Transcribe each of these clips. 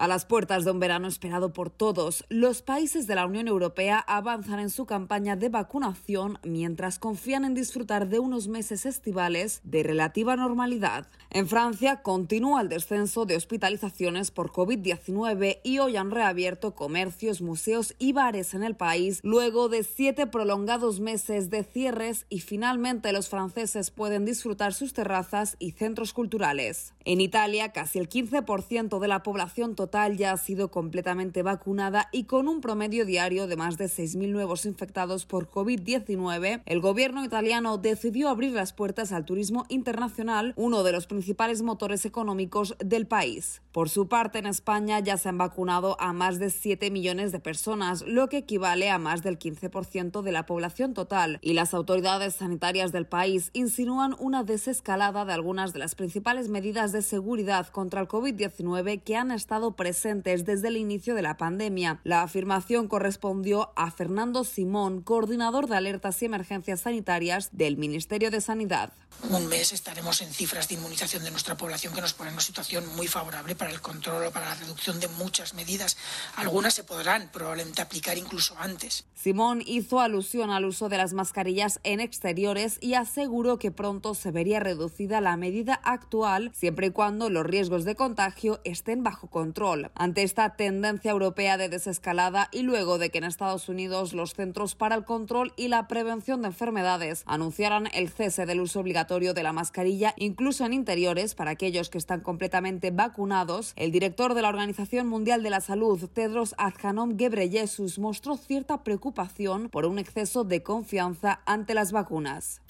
A las puertas de un verano esperado por todos, los países de la Unión Europea avanzan en su campaña de vacunación mientras confían en disfrutar de unos meses estivales de relativa normalidad. En Francia continúa el descenso de hospitalizaciones por COVID-19 y hoy han reabierto comercios, museos y bares en el país luego de 7 prolongados meses de cierres y finalmente los franceses pueden disfrutar sus terrazas y centros culturales. En Italia, casi el 15% de la población total ya ha sido completamente vacunada y con un promedio diario de más de 6.000 nuevos infectados por COVID-19, el gobierno italiano decidió abrir las puertas al turismo internacional, uno de los principales motores económicos del país. Por su parte, en España ya se han vacunado a más de 7 millones de personas, lo que equivale a más del 15% de la población total, y las autoridades sanitarias del país insinúan una desescalada de algunas de las principales medidas de seguridad contra el COVID-19 que han estado presentes desde el inicio de la pandemia. La afirmación correspondió a Fernando Simón, coordinador de alertas y emergencias sanitarias del Ministerio de Sanidad. Un mes estaremos en cifras de inmunización de nuestra población que nos pone en una situación muy favorable para el control o para la reducción de muchas medidas. Algunas se podrán probablemente aplicar incluso antes. Simón hizo alusión al uso de las mascarillas en exteriores y aseguró que pronto se vería reducida la medida actual siempre y cuando los riesgos de contagio estén bajo control. Ante esta tendencia europea de desescalada y luego de que en Estados Unidos los Centros para el Control y la Prevención de Enfermedades anunciaran el cese del uso obligatorio de la mascarilla incluso en interiores para aquellos que están completamente vacunados, el director de la Organización Mundial de la Salud, Tedros Adhanom Ghebreyesus, mostró cierta preocupación por un exceso de confianza ante las vacunas.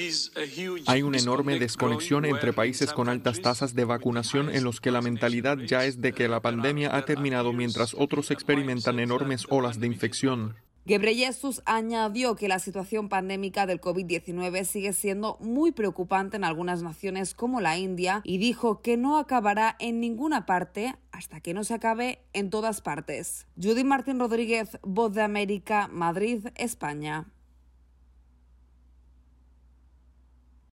Hay una enorme desconexión entre países con altas tasas de vacunación en los que la mentalidad ya es de que la pandemia ha terminado mientras otros experimentan enormes olas de infección. Ghebreyesus añadió que la situación pandémica del COVID-19 sigue siendo muy preocupante en algunas naciones como la India y dijo que no acabará en ninguna parte hasta que no se acabe en todas partes. Judith Martín Rodríguez, Voz de América, Madrid, España.